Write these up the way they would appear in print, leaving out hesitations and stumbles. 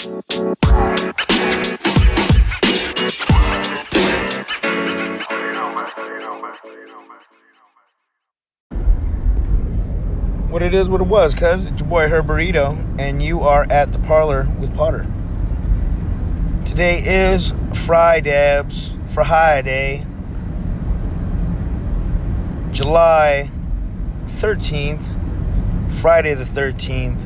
What it is, what it was, cuz. It's your boy Herberito, and you are at the parlor with Potter. Today is Friday, July 13th, Friday the 13th,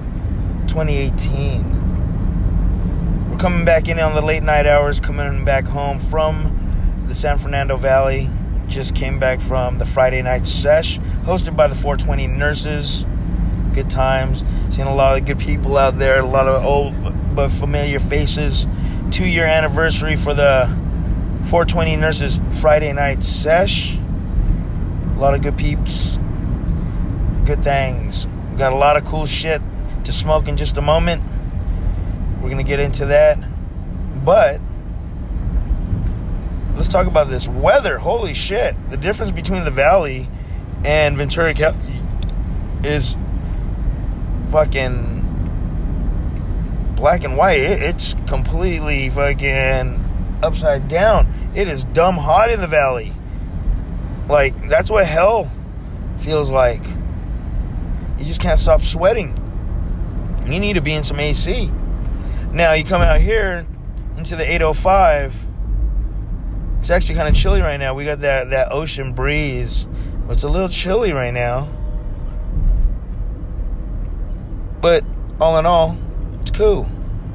2018. We're coming back in on the late night hours, coming back home from the San Fernando Valley. Just came back from the Friday night sesh, hosted by the 420 Nurses. Good times. Seen a lot of good people out there, a lot of old but familiar faces. 2-year anniversary for the 420 Nurses Friday night sesh. A lot of good peeps. Good things. We got a lot of cool shit to smoke in just a moment. We're going to get into that. But let's talk about this weather. Holy shit. The difference between the Valley and Ventura County is fucking black and white. It's completely fucking upside down. It is dumb hot in the Valley. Like, that's what hell feels like. You just can't stop sweating. You need to be in some AC. Now, you come out here into the 805. It's actually kind of chilly right now. We got that ocean breeze. But it's a little chilly right now. But all in all, it's cool.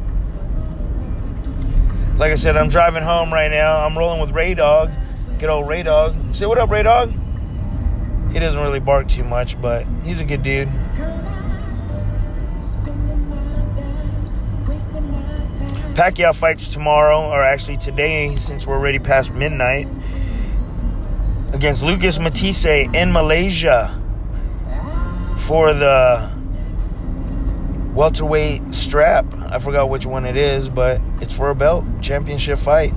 Like I said, I'm driving home right now. I'm rolling with Ray Dog. Good old Ray Dog. Say what up, Ray Dog? He doesn't really bark too much, but he's a good dude. Pacquiao fights tomorrow, or actually today, since we're already past midnight, against Lucas Matthysse in Malaysia for the welterweight strap. I forgot which one it is, but it's for a belt. Championship fight.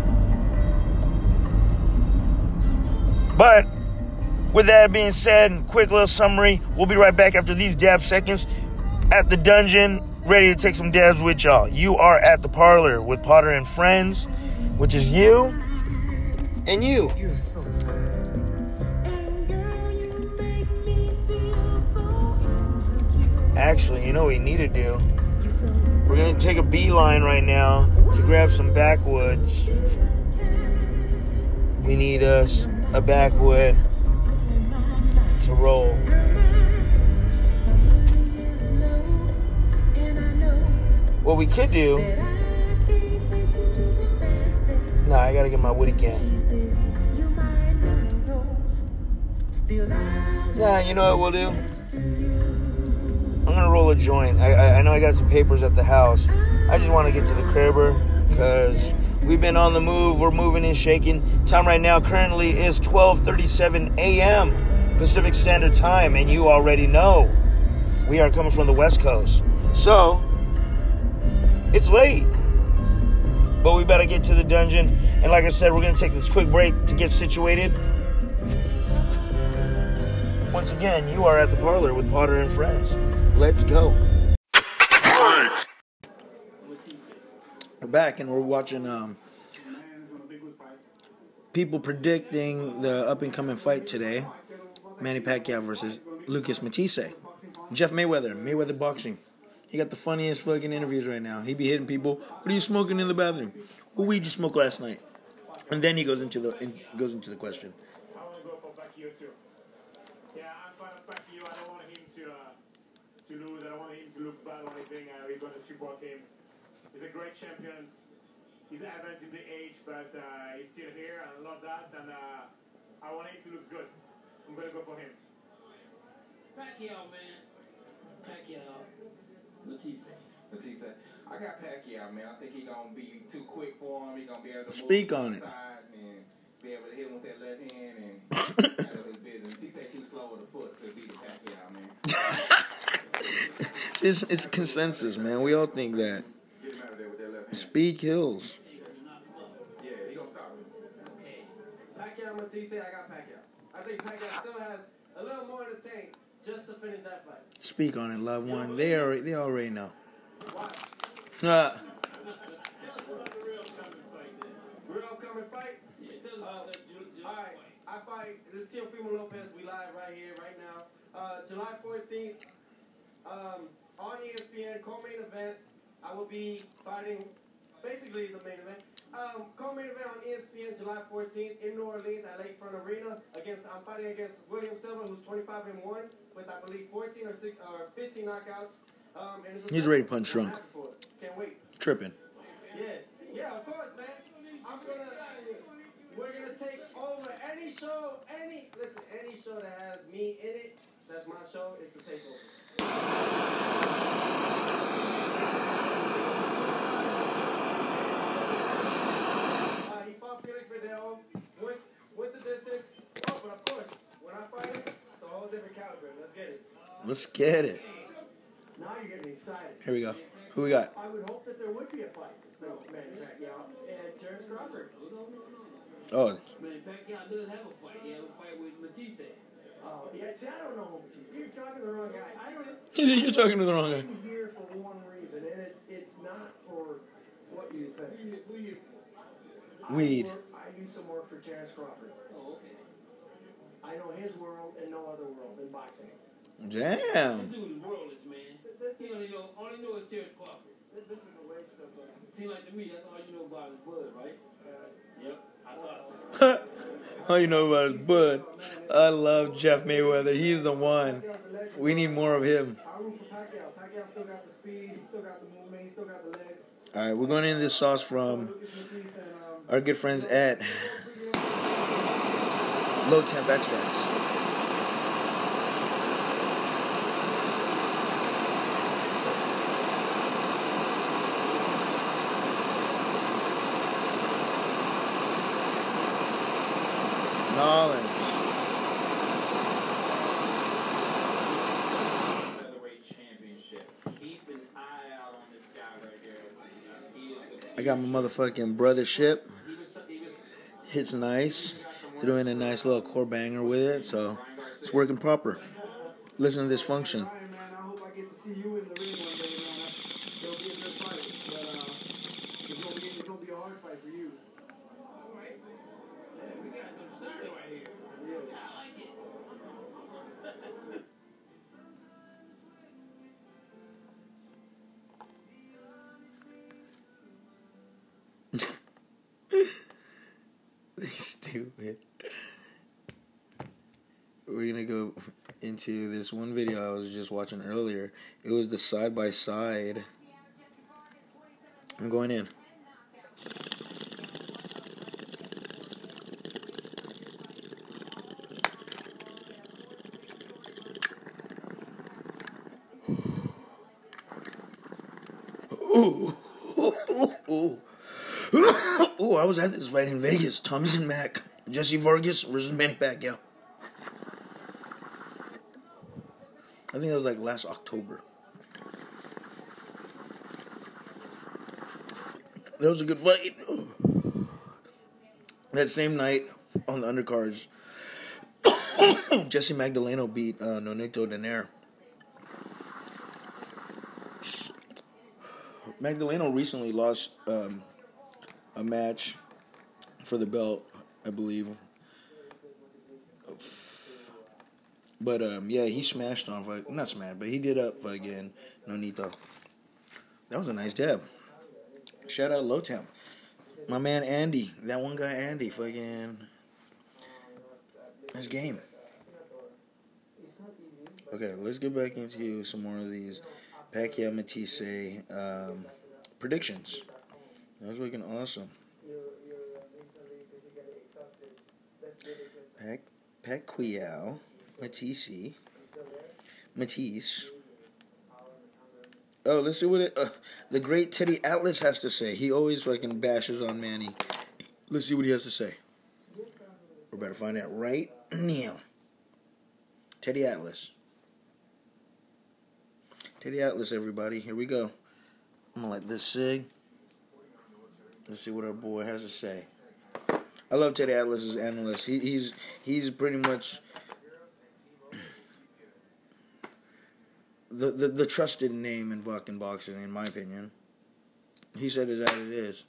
But with that being said, quick little summary. We'll be right back after these dab seconds at the dungeon, ready to take some dabs with y'all. You are at the parlor with Potter and Friends, which is you and you. Actually, you know what we need to do? We're going to take a beeline right now to grab some backwoods. We need us a backwood to roll. What we could do... Nah, I gotta get my woody can. Nah, you know what we'll do? I'm gonna roll a joint. I know I got some papers at the house. I just want to get to the cribber because we've been on the move. We're moving and shaking. Time right now currently is 12:37 a.m. Pacific Standard Time, and you already know we are coming from the West Coast. So, it's late. But we better get to the dungeon. And like I said, we're going to take this quick break to get situated. Once again, you are at the parlor with Potter and Friends. Let's go. We're back and we're watching people predicting the up-and-coming fight today. Manny Pacquiao versus Lucas Matthysse. Jeff Mayweather Boxing. He got the funniest fucking interviews right now. He be hitting people. What are you smoking in the bathroom? What weed you smoked last night? And then he goes into the question. I want to go for Pacquiao too. Yeah, I'm fan of Pacquiao. I don't want him to lose. I don't want him to look bad or anything. We're going to support him. He's a great champion. He's advanced in the age, but he's still here. I love that, and I want him to look good. I'm going to go for him. Pacquiao, man. Pacquiao. Matthysse. I got Pacquiao, man. I think he's going to be too quick for him. He's going to be able to speak move on to it. the side and be able to hit him with that left hand and handle his business. Matthysse too slow with the foot to beat the Pacquiao, man. It's consensus, man. We all think that. Get him out of there with that left hand. Speak hills. Yeah, he going to stop him. Okay. Pacquiao, Matthysse, I got Pacquiao. I think Pacquiao still has a little more in the tank just to finish that fight. Speak on it, loved one. They already know. Watch. Uh, Real upcoming fight? Alright, I fight. This is Teofimo Lopez. We live right here, right now. July 14th, on ESPN, co-main event. I will be fighting, basically the main event. Co-main event on ESPN, July 14th in New Orleans at Lakefront Arena. I'm fighting against William Silva, who's 25-1 with, I believe, 14 or 15 knockouts. And he's ready to punch drunk. Can't wait. Tripping. Yeah, of course, man. We're gonna take over any show that has me in it. That's my show. It's the takeover. He fought Felix Verdejo, went the distance. Oh, but of course, when I fight him, it's a whole different caliber. Let's get it. Let's get it. Now you're getting excited. Here we go. Who we got? I would hope that there would be a fight. No, Manny Pacquiao and Terrence Crawford. Oh, Man, Pacquiao does have a fight. He has a fight with Matisse. Oh, yeah, see, I don't know. You're talking to the wrong guy. you're talking to the wrong guy. I'm here for one reason, and it's not for what you think. Who you? Weed. I do some work for Terrence Crawford. Oh, okay. I know his world and no other world than boxing. Damn. This dude is worldless, man. He only know is Terrence Crawford. This is a waste of Seems like to me that's all you know about his blood, right? Yep, I thought so. All you know about is Bud. I love Jeff Mayweather. He's the one. We need more of him. I root for Pacquiao. Pacquiao still got the speed. He still got the movement. He still got the legs. All right, we're going into this sauce from our good friends at Low Temp Extracts. Knowledge. Featherweight championship. Keep an eye out on this guy right here. He is the I got my motherfucking brothership. Hits nice. Threw in a nice little core banger with it, so it's working proper. Listen to this function. All right, man. I hope I get to see you in the ring one day, man. It'll be a good fight, but it's gonna be a hard fight for you. Alright. Yeah, we got some started right here. Yeah. I like it. Stupid. We're gonna go into this one video I was just watching earlier. It was the side by side. I'm going in. Ooh. Ooh. Ooh, I was at this fight in Vegas. Thompson Mack, Jesse Vargas versus Manny Pacquiao. I think that was like last October. That was a good fight. That same night on the undercards, Jesse Magdaleno beat Nonito Donaire. Magdaleno recently lost a match for the belt, I believe. But yeah, he smashed on not smashed, but he did up again Nonito. That was a nice dab. Shout out Low Temp. My man Andy, that one guy Andy, fucking nice game. Okay, let's get back into some more of these Pacquiao Matisse predictions. That was looking awesome. Pacquiao Matisse. Oh, let's see what the great Teddy Atlas has to say. He always fucking bashes on Manny. Let's see what he has to say. We're about to find out right now. Teddy Atlas. Teddy Atlas, everybody. Here we go. I'm gonna light this cig. Let's see what our boy has to say. I love Teddy Atlas as analyst. He's pretty much the trusted name in fucking boxing, in my opinion. He said it as it is.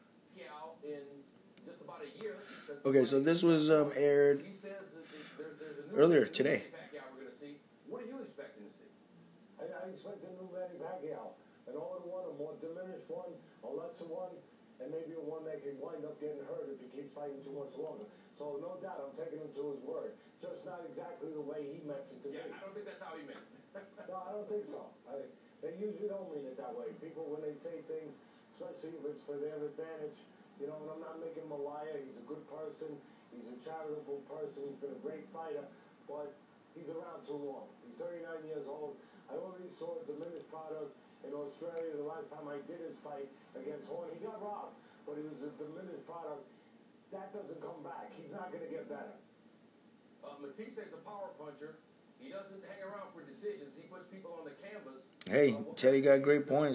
Okay, so this was aired earlier today. What are you expecting to see? I expect a new Manny Pacquiao. An older one, a more diminished one, a lesser one, and maybe one that can wind up getting hurt if he keeps fighting too much longer. So no doubt I'm taking him to his word. Just not exactly the way he meant it to be. I don't think that's how he meant it. No, I don't think so. They usually don't mean it that way. People, when they say things, especially if it's for their advantage, you know, and I'm not making him a liar. He's a good person. He's a charitable person. He's been a great fighter, but he's around too long. He's 39 years old. I already saw a diminished product in Australia the last time I did his fight against Horn. He got robbed, but it was a diminished product. That doesn't come back. He's not going to get better. Matisse is a power puncher. He doesn't hang around for decisions. He puts people on the canvas. Hey, Teddy got great points.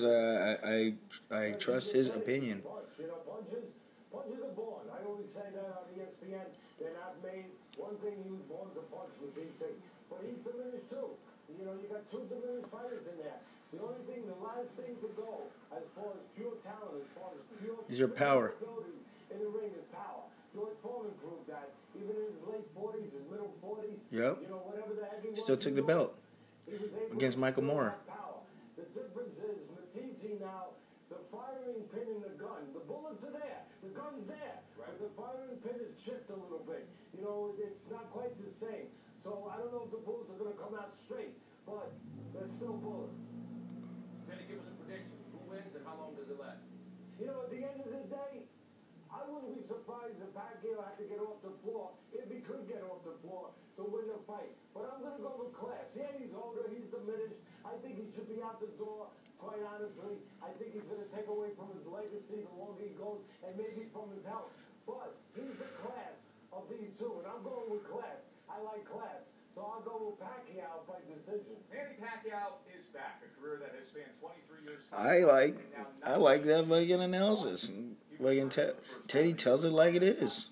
I trust his opinion. You know, punches are born. I always say that on ESPN. They're not made. One thing he was born to punch with DC, but he's diminished too. You know, you got two diminished fighters in there. The only thing, the last thing to go, as far as pure talent, as far as pure These are power. abilities in the ring is power. George Foreman proved that. Even in his late 40s, his middle 40s. Yep. You know, whatever the heck he was. Still took the belt against Michael Moore. The difference is Matisse now, the firing pin in the gun. The bullets are there. The gun's there. Right. But the firing pin is chipped a little bit. You know, it's not quite the same. So I don't know if the bullets are going to come out straight, but they're still bullets. Teddy, give us a prediction. Who wins and how long does it last? You know, at the end of the day, I wouldn't be surprised if Pacquiao had to get off the floor, if he could get off the floor, to win the fight. But I'm going to go with class. Yeah, he's older, he's diminished. I think he should be out the door, quite honestly. I think he's going to take away from his legacy the longer he goes, and maybe from his health. But he's the class of these two, and I'm going with class. I like class. So I'll go with Pacquiao by decision. Manny Pacquiao is back, a career that has spanned 23 years. I like that fucking analysis. Fucking Teddy tells it like it is.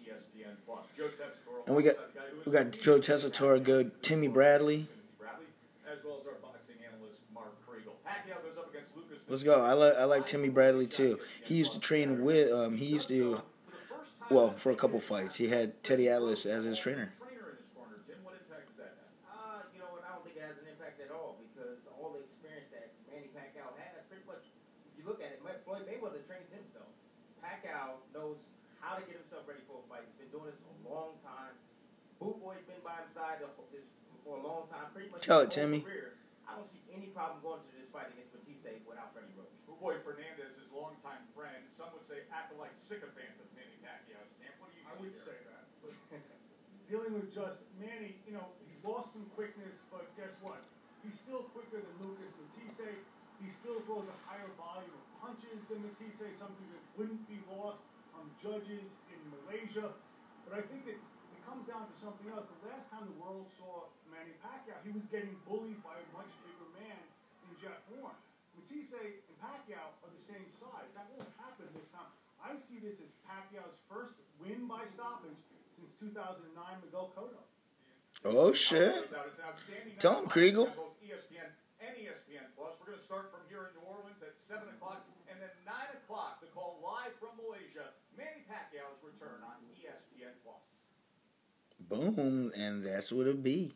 And we got Joe Tessitore, good Timmy Bradley. As well as our boxing analyst Mark Kriegel. Pacquiao goes up against Lucas. Let's go. I like Timmy Bradley too. He used to train with for a couple fights. He had Teddy Atlas as his trainer. Look at it, Floyd Mayweather trains himself. Pacquiao knows how to get himself ready for a fight. He's been doing this a long time. Boot Boy's been by his side for a long time. Pretty much Tell it, Timmy. Career. I don't see any problem going to this fight against Matisse without Freddie Roach. Boot Boy Fernandez, his longtime friend, some would say acolyte sycophant of Manny Pacquiao's camp. What do you say? I would say that. But dealing with just Manny, you know, he's lost some quickness, but guess what? He's still quicker than Lucas Matisse. He still throws a higher volume of punches than Matisse, something that wouldn't be lost on judges in Malaysia. But I think that it comes down to something else. The last time the world saw Manny Pacquiao, he was getting bullied by a much bigger man in Jeff Horn. Matisse and Pacquiao are the same size. That won't happen this time. I see this as Pacquiao's first win by stoppage since 2009 Miguel Cotto. Oh, shit. Tell him, Kriegel. Both ESPN and ESPN Plus. We're going to start from here in New Orleans at 7 o'clock, and then 9 o'clock to call live from Malaysia, Manny Pacquiao's return on ESPN Plus. Boom, and that's what it'll be.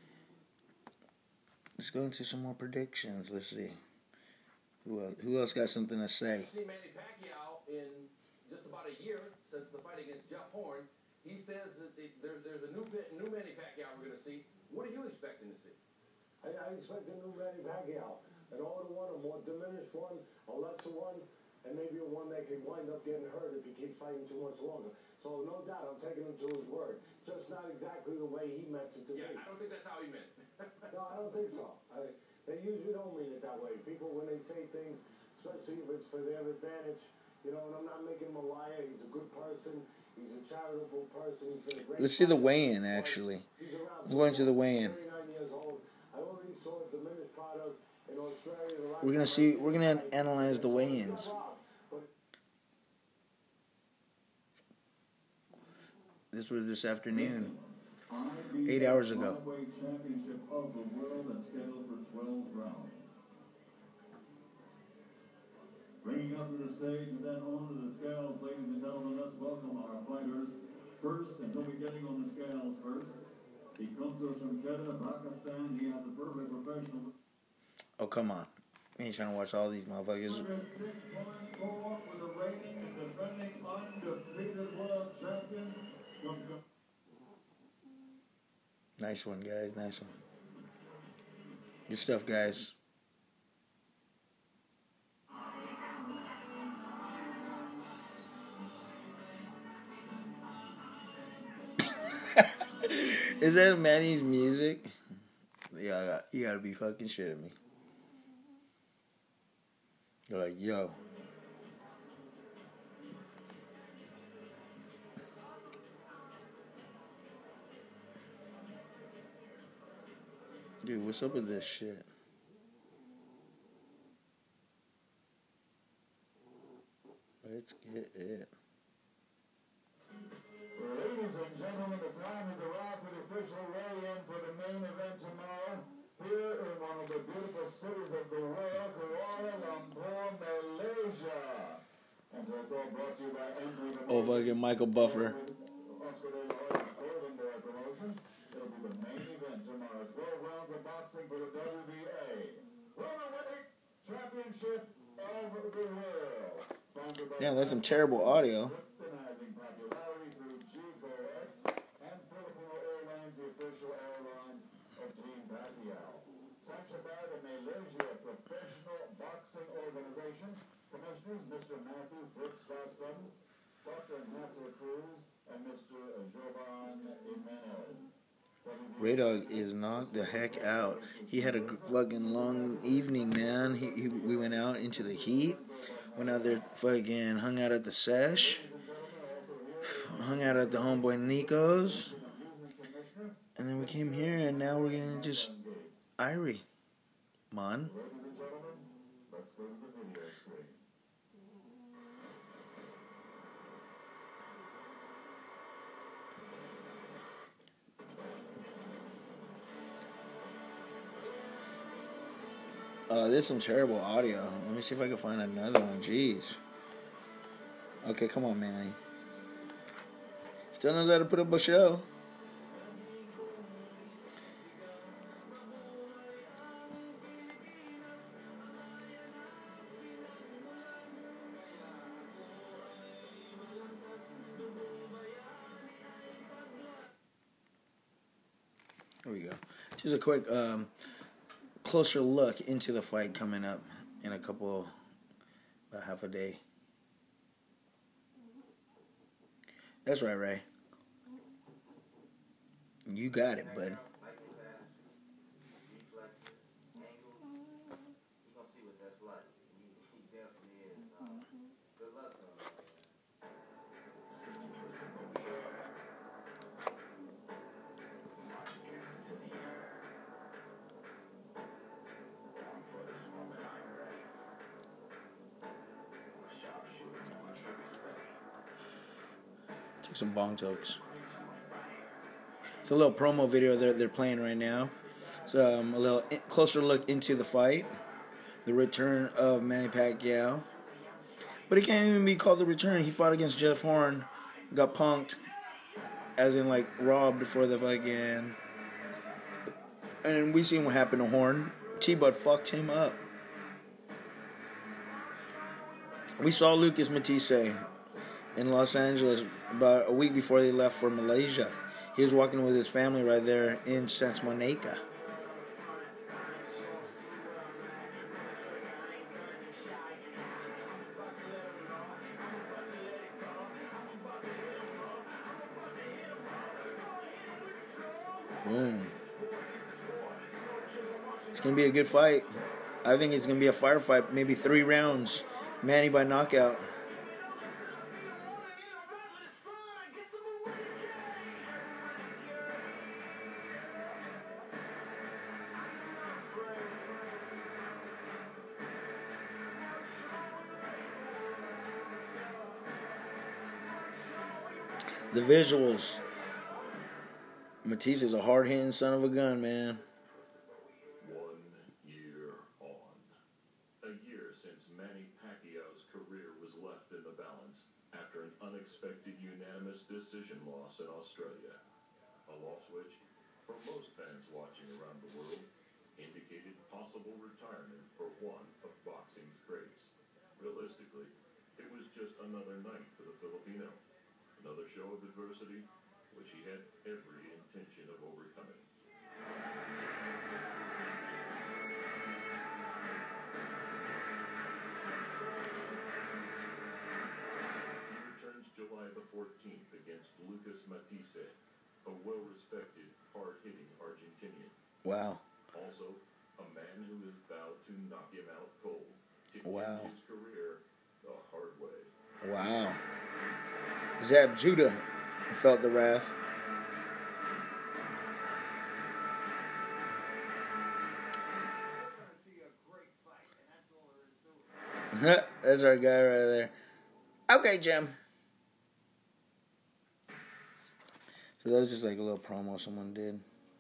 Let's go into some more predictions. Let's see. Who else got something to say? See Manny Pacquiao in just about a year since the fight against Jeff Horn. He says that there's a new Manny Pacquiao we're going to see. What are you expecting to see? I expect a new Manny Pacquiao. An older one, a more diminished one, a lesser one, and maybe one that can wind up getting hurt if he keeps fighting too much longer. So no doubt I'm taking him to his word. Just not exactly the way he meant it to be. I don't think that's how he meant it. No, I don't think so. They usually don't mean it that way. People, when they say things, especially if it's for their advantage, you know, and I'm not making him a liar. He's a good person. He's a charitable person. He's been a great Let's see the weigh-in, actually. I'm going to the weigh-in. 39 years old. I already saw a diminished product in Australia. We're gonna analyze the weigh-ins. This was this afternoon, 8 hours ago. Championship of the world and scheduled for 12 rounds. Bringing up to the stage and then on to the scales. Ladies and gentlemen, let's welcome our fighters. First, and he'll be getting on the scales first. He comes to us from Canada, Pakistan. He has a perfect professional. Oh, come on. We ain't trying to watch all these motherfuckers. 6.4 with the reigning, defending undefeated world champion. Nice one, guys. Nice one. Good stuff, guys. Is that Manny's music? Yeah, you gotta be fucking shitting me. They're like, yo. Dude, what's up with this shit? Let's get it. Ladies and gentlemen, the time has arrived for the official weigh-in for the main event tomorrow. Here in one of the beautiful cities of the world, Kuala Lumpur, Malaysia. And so it's all brought to you by Angry Oh, fucking Michael Buffer. Oscar De La Hoya and Golden Boy Promotions. It'll be the main event tomorrow. 12 rounds of boxing for the WBA. Welterweight Championship of the World. Sponsored by Damn, that's some terrible audio. Kryptonizing popularity through GoX and Filipino Airlines, the official airlines of Team Pacquiao. Sanctioned by the Malaysia Professional Boxing Organization. Commissioners Mr. Matthew Fritz Gaston, Dr. Nasser Cruz, and Mr. Jovan Jimenez. Ray Dog is knocked the heck out. He had a fucking long evening, man. We went out into the heat. Went out there, fucking hung out at the Sesh. Hung out at the homeboy Nico's. And then we came here, and now we're gonna just Irie. Man. Ladies and gentlemen, let's go to the video screens. There's some terrible audio. Let me see if I can find another one. Jeez. Okay, come on, Manny. Still knows how to put up a show. Here we go. Just a quick closer look into the fight coming up in about half a day. That's right, Ray. You got it, bud. Take some bong tokes. It's a little promo video they're playing right now. It's a little closer look into the fight. The return of Manny Pacquiao. But it can't even be called the return. He fought against Jeff Horn. Got punked. As in, like, robbed for the fucking... And we seen what happened to Horn. T-Bud fucked him up. We saw Lucas Matisse in Los Angeles about a week before they left for Malaysia. He was walking with his family right there in Sans Monica. Boom. It's going to be a good fight. I think it's going to be a firefight, maybe 3 rounds. Manny by knockout. The visuals. Matisse is a hard-hitting son of a gun, man. 1 year on. A year since Manny Pacquiao's career unanimous decision loss in Australia. A loss which, for most fans watching around the world, indicated possible retirement for one of boxing's greats. Realistically, it was just another night for the Filipino. Another show of adversity, which he had every intention of overcoming. He returns July the 14th against Lucas Matthysse, a well-respected, hard-hitting Argentinian. Wow. Also, a man who has vowed to knock him out cold to Wow. end his career the hard way. Wow. Zab Judah felt the wrath. That's our guy right there. Okay, Jim. So that was just like a little promo someone did.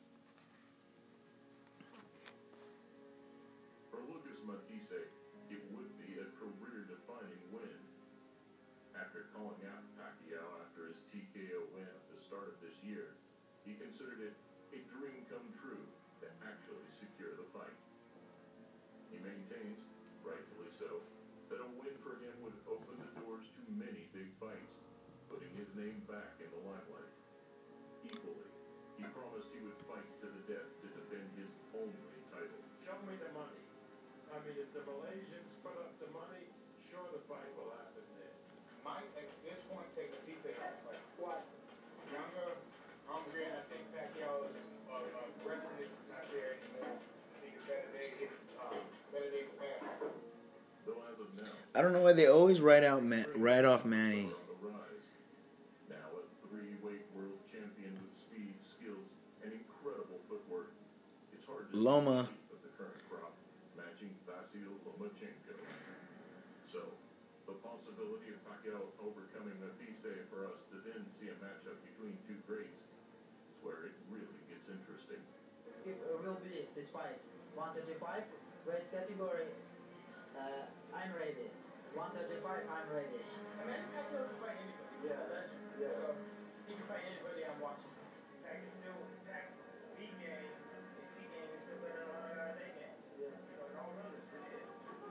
For Lucas Matthysse, it would be a career-defining win. After calling out Pacquiao after his TKO win at the start of this year, he considered it a dream come true to actually secure the fight. He maintains, rightfully so, that a win for him would open the doors to many big fights, putting his name back in the limelight. Equally, he promised he would fight to the death to defend his only title. Show me the money. I mean, if the Malaysians put up the money, sure the fight will happen there. Mike, at this point, take Matthysse out of fight. What? Younger, hungrier, and I think Pacquiao's aggressiveness is not there anymore. I think it's better days past. Though as of now, I don't know why they always write off Manny. on the rise. Now a three-weight world champion with speed, skills, and incredible footwork. It's hard to Loma. see of the current crop matching Vasyl Lomachenko. So, the possibility of Pacquiao overcoming Matthysse for us to then see a matchup between two greats is where it really gets interesting. It will be this fight 135 weight category. I'm ready. 135, I'm ready. I mean, Pacquiao can fight anybody. He's a legend. Yeah. So, he can fight anybody I'm watching. Pac's B game, his C game is still better than our guys' A game. Yeah. You know, don't notice it is.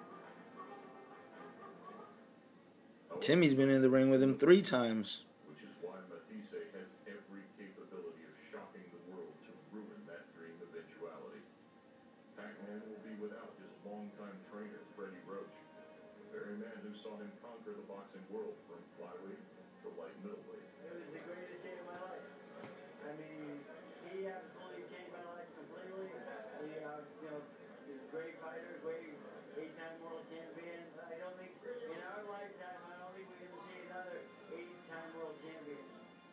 Timmy's been in the ring with him 3 times. Which is why Matthysse has every capability of shocking the world to ruin that dream eventuality. Pac-Man will be without his longtime trainer, Freddie Roach, the very man who saw him conquer the boxing world from flyweight to light middleweight. It was the greatest day of my life. I mean, he absolutely changed my life completely. He, he's a great fighter, great 8-time world champion. I don't think in our lifetime, I don't think we're going to see another 8-time world champion.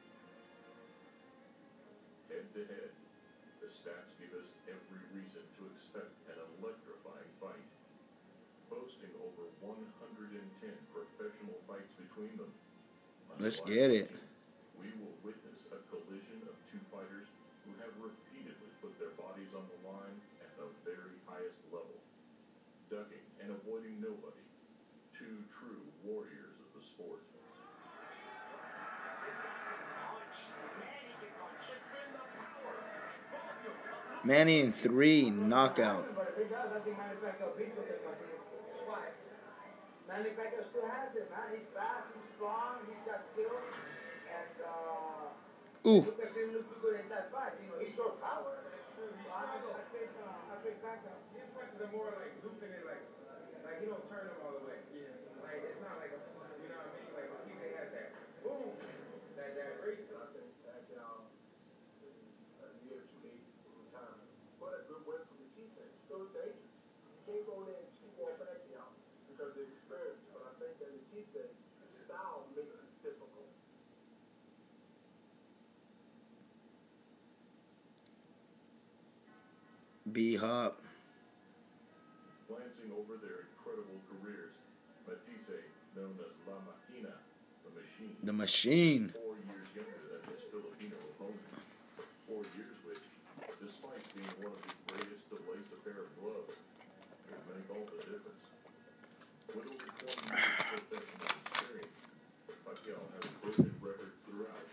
Head to head, the stats give us every reason to expect an electrifying fight. Boasting over 110 professional fights between them. Let's get it. We will witness a collision of two fighters who have repeatedly put their bodies on the line at the very highest level. Ducking and avoiding nobody. Two true warriors of the sport. Manny in 3, knockout. But if he does, I think Manny Pacquiao beats him. Why? Manny Pacquiao still has it, man. He's fast, he's strong, he's got skills, and Ooh. look at him look good in that fight. You know, he showed power. I pick Pacquiao. His punches are more like looping it, like he don't turn them all the way. Yeah. Like, it's not like a, you know what I mean? Like, Matthysse has that boom, that race. I think Pacquiao is a year too late for retirement. But a good win for Matthysse. It's still dangerous. You can't go there and sleepwalk Pacquiao because of the experience. But I think that Matthysse, his style makes it difficult. B-Hop. Glancing over their incredible careers, Matthysse, known as La Machina, the Machine. The Machine. 4 years younger than his Filipino opponent. 4 years which, despite being one of his greatest to lace a pair of gloves, would make all the difference. With over 20 years of professional experience, Pacquiao has a broken record throughout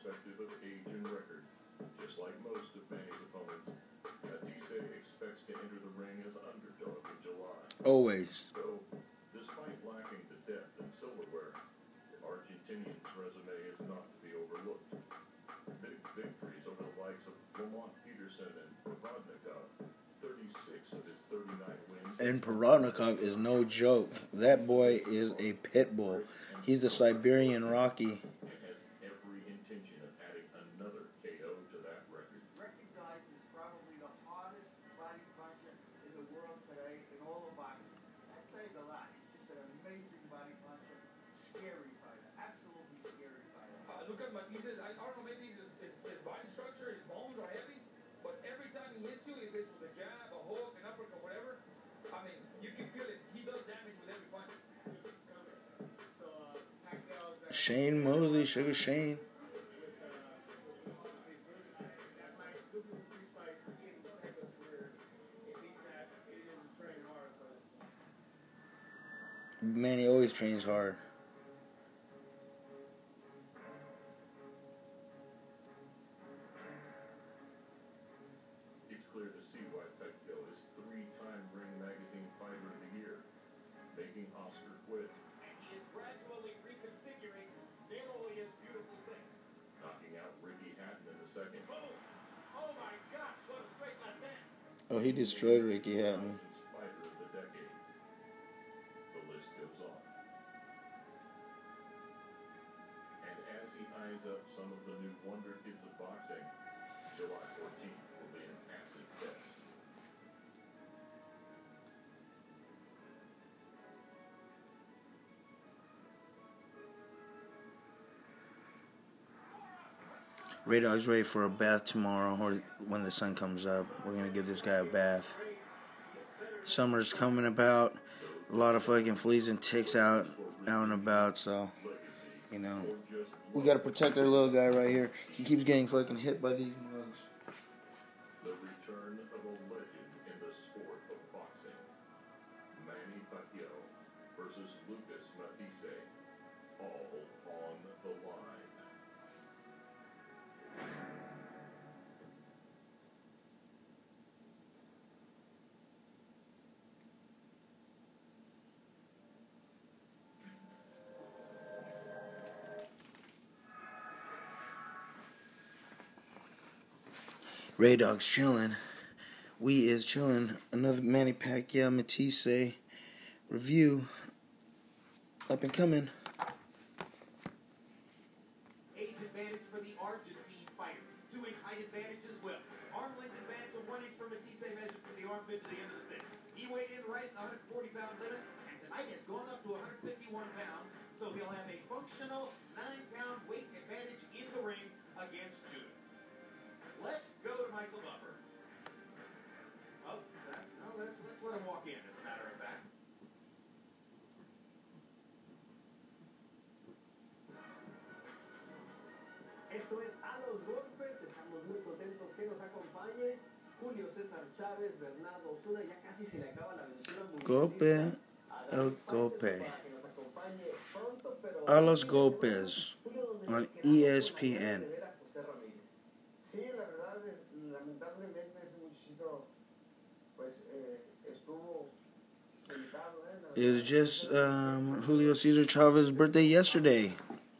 irrespective of age and record. Just like most of Manny's opponents, Matthysse expects to enter the ring as underdog in July. Always. So, despite lacking the depth and silverware, the Argentinian's resume is not to be overlooked. Big victories over the likes of Lamont Peterson and Provodnikov. 36 of his 39 wins. And Provodnikov is no joke. That boy is a pit bull. He's the Siberian Rocky. And has every intention of adding another KO to that record. Recognized as probably the hardest body puncher in the world today in all of boxing. That says a lot. He's just an amazing body puncher. Scary fighter. Absolutely scary fighter. Look at Matthysse. I don't know, maybe his body structure, his bones are heavy, but every time he hits you, if it's with a jab, a hook, an uppercut, whatever, I mean, you can feel it. He does damage with every punch. So, Pacquiao's Shane Mosley, Sugar Shane. Man, he always trains hard. It's clear to see why Pacquiao is 3-time Ring Magazine Fighter of the Year, making Oscar quit, And he is gradually reconfiguring Daniel's beautiful things. knocking out Ricky Hatton in the second. Boom! Oh my gosh, what a straight left hand. Oh, he destroyed Ricky Hatton. Fighter of the decade. The list goes on. And as he eyes up some of the new wonder kids of boxing, July 14th will be an acid test. Ray Dog's ready for a bath tomorrow, or when the sun comes up. We're gonna give this guy a bath. Summer's coming about. A lot of fucking fleas and ticks out and about. So, you know, we gotta protect our little guy right here. He keeps getting fucking hit by these mugs. The return of a legend in the sport of boxing. Manny Pacquiao versus Lucas Matthysse. All on the line. Ray Dog's chilling. We is chilling. Another Manny Pacquiao Matthysse review up and coming. Age advantage for the Argentine fighter. 2-inch height advantage as well. Arm length advantage of 1 inch for Matthysse measured from the armpit to the end of the fist. He weighed in right at the 140-pound limit, and tonight has gone up to 151 pounds, so he'll have a functional 9-pound weight advantage in the ring against Judah. Let's go to Michael Buffer. Oh, let's let him walk in, as a matter of fact. Esto es A los Golpes, estamos muy contentos que nos acompañe Julio César Chávez, Bernardo Osuna, ya casi se le acaba la aventura Golpe, el golpe. A los golpes on ESPN. Sí, la verdad, lamentablemente ese muchachito, pues, estuvo delicado, It was just Julio Cesar Chavez's birthday yesterday.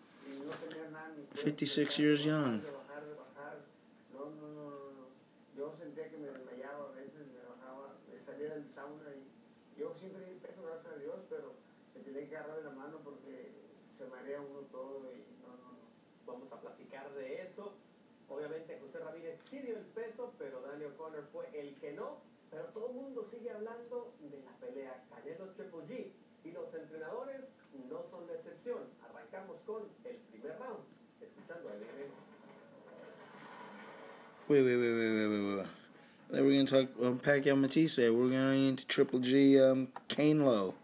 56 years young. No. Yo sentía que me desmayaba, a veces me bajaba, me salía del sauna y yo siempre di peso, gracias a Dios, pero me tenía que agarrar de la mano porque se marea uno todo y no. Vamos a platicar de eso. Obviamente José Ramírez sí dio el peso, pero Daniel O'Connor fue el que no. Pero todo el mundo sigue hablando de la pelea Canelo Triple G. Y los entrenadores no son la excepción. Arrancamos con el primer round. Escuchando a LN. Wait. Then we're going to talk Pacquiao Matthysse. We're going into Triple G Kane Low.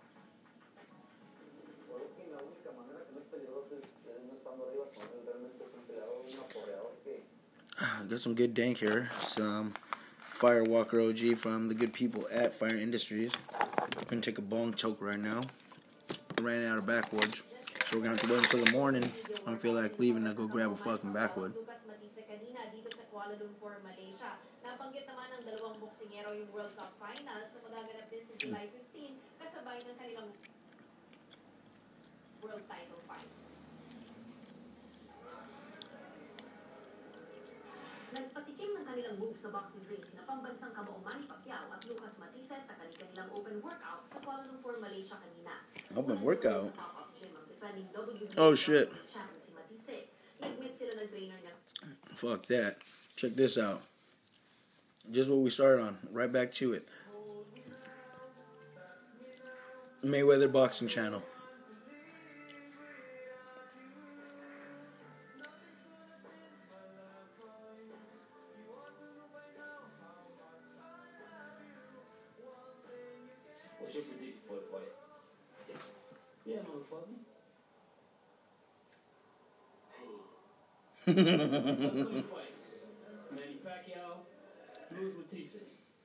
Got some good dank here. Some Firewalker OG from the good people at Fire Industries. I'm going to take a bong choke right now. Ran out of backwards. So we're gonna have to wait until the morning. I don't feel like leaving to go grab a fucking backwood. Lucas Matisse kanina dito sa Kuala Lumpur, Malaysia. Nabanggit naman ng dalawang boksingero yung World Cup Finals na magaganap din sa July 15 kasabay ng kanilang World Title Fight. Nagpatikim ng kanilang move sa boxing rings na pambansang kamao Manny Pacquiao at Lucas Matisse sa kanilang open workout sa Kuala Lumpur, Malaysia kanina. Open workout? Oh shit. Fuck that. Check this out. Just what we started on. Right back to it. Mayweather Boxing Channel. What's your prediction for the fight? Yeah, motherfucker. Upcoming fight. Manny Pacquiao, Luis Matisse.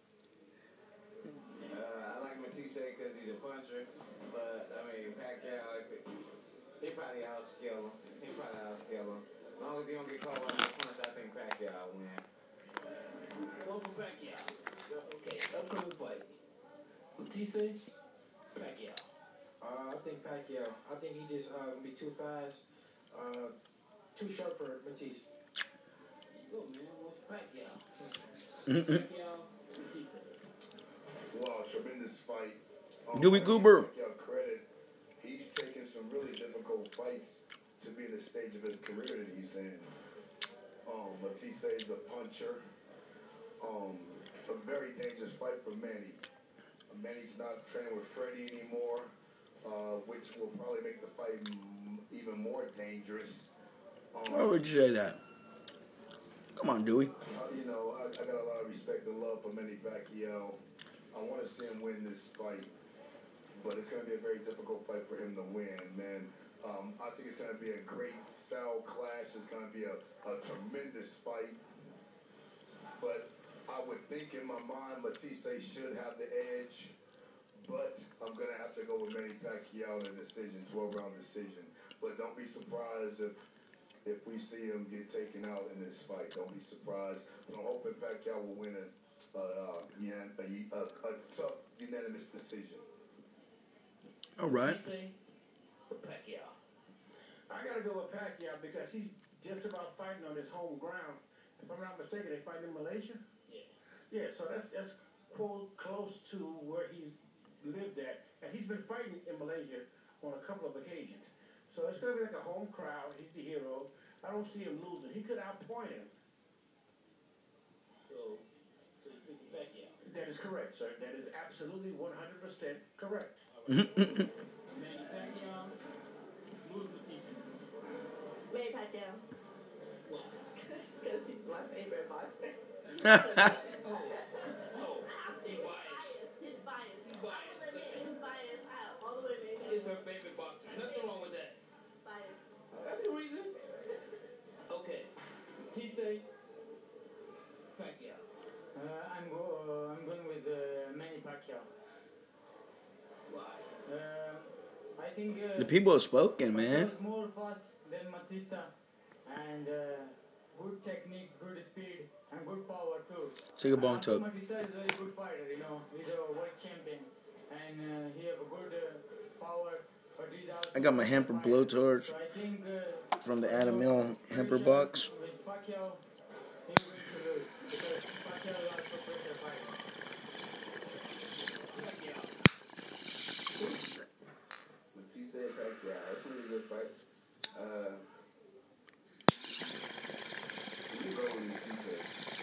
I like Matisse because he's a puncher, but I mean Pacquiao, he probably outscale him. As long as he don't get caught by a punch, I think Pacquiao will win. One for Pacquiao. Okay, upcoming fight. Matisse, Pacquiao. I think Pacquiao. I think he just gonna be too fast, too sharp for Matisse. Go, man. What's Pacquiao? Pacquiao, Matisse. Wow, tremendous fight. Dewey Goober. Credit. He's taken some really difficult fights to be in the stage of his career that he's in. Matisse is a puncher. A very dangerous fight for Manny. Manny's not training with Freddie anymore, which will probably make the fight even more dangerous. Why would you say that? Come on, Dewey. You know, I got a lot of respect and love for Manny Pacquiao. I want to see him win this fight, but it's going to be a very difficult fight for him to win, man. I think it's going to be a great style clash. It's going to be a tremendous fight. But I would think in my mind Matisse should have the edge. But I'm going to have to go with Manny Pacquiao in a decision, 12-round decision. But don't be surprised if we see him get taken out in this fight. Don't be surprised. But I'm hoping Pacquiao will win a tough, unanimous decision. All right. Pacquiao. I gotta go with Pacquiao because he's just about fighting on his home ground. If I'm not mistaken, they fight in Malaysia. Yeah, so that's close to where he's lived at, and he's been fighting in Malaysia on a couple of occasions. So it's gonna be like a home crowd. He's the hero. I don't see him losing. He could outpoint him. So you pick Pacquiao. That is correct, sir. That is absolutely 100% correct. Manny Pacquiao, Luis Matisse. Manny Pacquiao. Why? Because he's my favorite boxer. He biased. He's biased. He's biased out. All the way, baby. He's her favorite boxer. Nothing wrong with that. Biased. That's the reason. Okay. Matisse, Pacquiao. I'm going with Manny Pacquiao. Why? I think The people have spoken, man. Pacquiao is more fast than Matisse, and good techniques, good speed, and good power too. Take a bone toke. Matisse is a very good fighter, you know. He's a world champion, and he have a good power. But he's also I got my Hemper blowtorch So I think from the Adam Mill Hemper box. with Pacquiao, he's going to lose because Pacquiao is also a pressure fighter. Matisse, Pacquiao. That's a really good fight. You go with Matisse.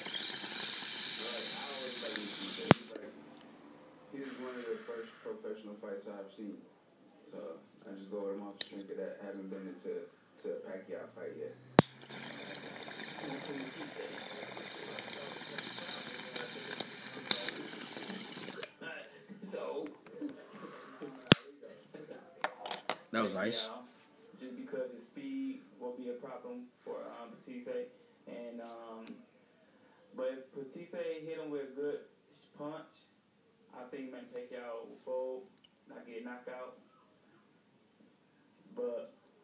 I always like Matisse. He was one of the first professional fights I've seen. So I just go with him off the strength of that. I haven't been into a Pacquiao fight yet. So That was nice. Just because his speed will be a problem for Matisse, and but if Matisse hit him with a good punch, I think Manny Pacquiao will fold, not get knocked out. But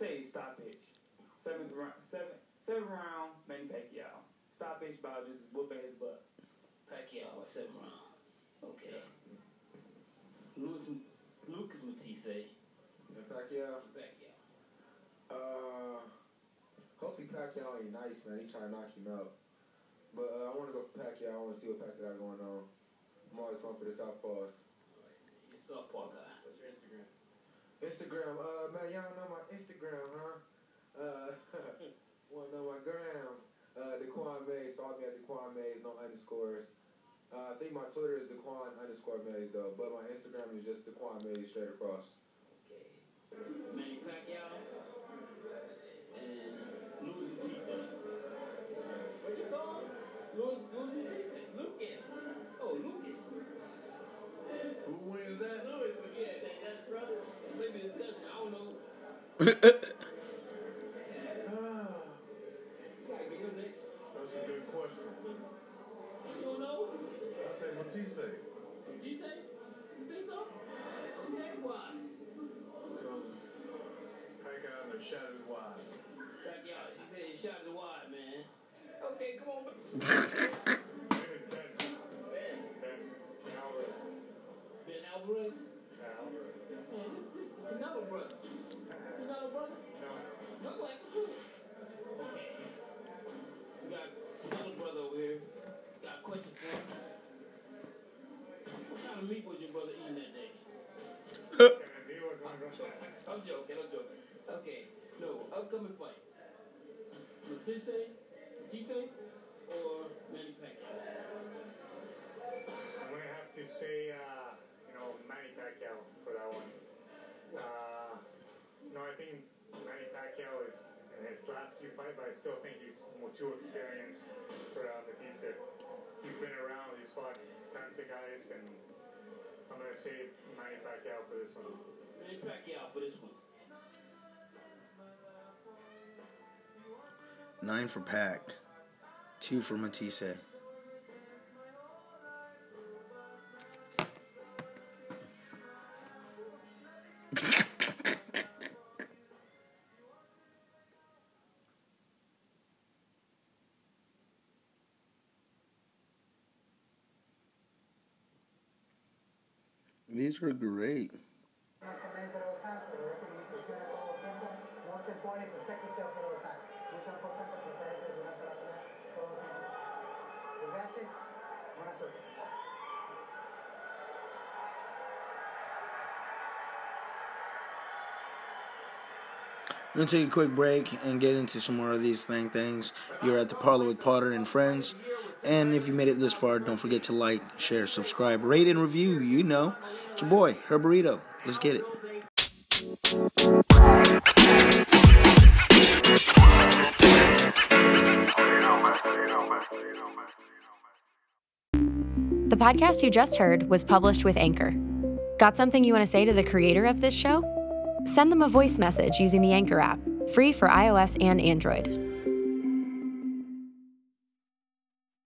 say stoppage. Seventh round, Manny Pacquiao. Stoppage by just whooping his butt. Pacquiao at 7th round. Okay. Lucas Matisse. And Pacquiao? Hopefully Pacquiao ain't nice, man. He trying to knock him out. But I want to go for Pacquiao. I want to see what Pacquiao got going on. I'm always going for the southpaws. You're a southpaw guy. What's your Instagram? Instagram, man, y'all know my Instagram, huh? Want to know my gram? Daquan Mays. Follow me at Daquan Mays, no underscores. I think my Twitter is Daquan_Mays though, but my Instagram is just Daquan Mays straight across. Okay. Manny Pacquiao and Louis Matisse. What you call him? Louis Matisse? Lucas. Oh, Lucas. Who wins that? Louis Matisse. That's brother. Maybe his cousin. I don't know. That's a good question. You don't know? I say Matisse. Matisse? You think so? Okay, why? Because Pacquiao done shot his wide. Pacquiao, you said he shot his wide, man. Okay, come on. Ben Alvarez? Man, it's another brother. Another brother? No. Look like you. Okay. We got another brother over here. Got a question for him. What kind of meat was your brother eating that day? I'm joking. Okay. No, upcoming fight. Matisse or Manny Pacquiao? I'm gonna have to say, Manny Pacquiao for that one. I think Manny Pacquiao is in his last few fights, but I still think he's too experienced for Matisse. He's been around, he's fought tons of guys, and I'm gonna say Manny Pacquiao for this one. Manny Pacquiao for this one. 9 for Pac, 2 for Matisse. These are great. Most important, protect yourself at all times. Mucho importante protegerse durante la pelea todo el tiempo. Cuídate. Buena suerte. We're going to take a quick break and get into some more of these things. You're at the Parlor with Potter and Friends. And if you made it this far, don't forget to like, share, subscribe, rate, and review. You know, it's your boy, Herberito. Let's get it. The podcast you just heard was published with Anchor. Got something you want to say to the creator of this show? Send them a voice message using the Anchor app, free for iOS and Android.